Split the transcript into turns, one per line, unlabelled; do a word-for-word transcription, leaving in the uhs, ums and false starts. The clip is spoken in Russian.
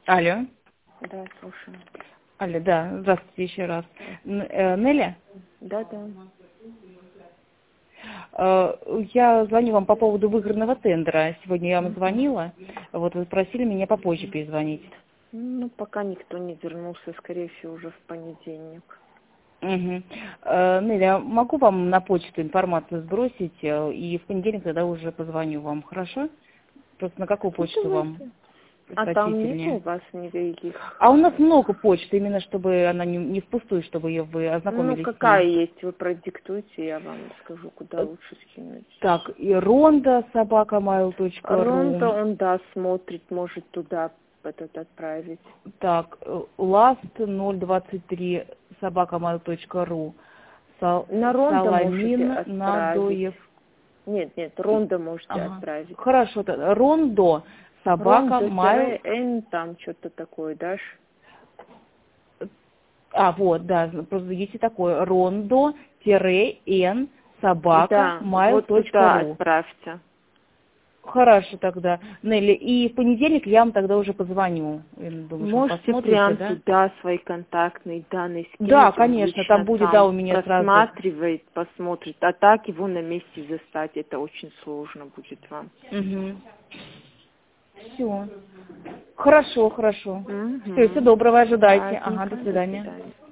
Алло.
Да, слушаю.
Алло, да, здравствуйте еще раз. Н- э, Неля?
Да, да.
Э, Я звоню вам по поводу выигранного тендера. Сегодня я вам звонила. Вот вы просили меня попозже перезвонить.
Ну, пока никто не вернулся, скорее всего, уже в понедельник.
Угу. Э, Неля, могу вам на почту информацию сбросить, э, и в понедельник тогда уже позвоню вам, хорошо? Просто на какую
Ну,
почту вам
давайте. А там нет у
предпочтительнее?
вас никаких?
А у нас много почты, именно чтобы она не, не впустую, чтобы ее вы
Ну,
ознакомились с
какая
ней.
есть? Вы продиктуйте, я вам скажу, куда лучше скинуть.
Так, и ронда собака майл точка ру.
Ронда, он, да, смотрит, может туда этот отправить.
Так, ласт ноль двадцать три собака майл точка ру.
На Ронда можете
Саламин
отправить.
Надоев.
Нет, нет, Ронда можете
Ага.
отправить.
Хорошо, тогда рондо собака майл.
Ронда-Н, там что-то такое, дашь?
А, вот, да, просто есть такое. Рондо-н собака
Да,
майл
вот
точка
туда
ру.
отправьте.
Хорошо тогда, Нелли. И в понедельник я вам тогда уже позвоню. Я думаю, что вы
Можете
посмотрите,
прям
да?
туда свои контактные данные скинуть.
Да,
Он
конечно, там
лично
будет, да,
сам
у меня сразу.
просматривает, посмотрит. А так его на месте застать, это очень сложно будет вам.
Угу. Все. Хорошо, хорошо. Все, всего
Угу.
доброго, ожидайте. Ага, до
Праздника, до
свидания.
свидания.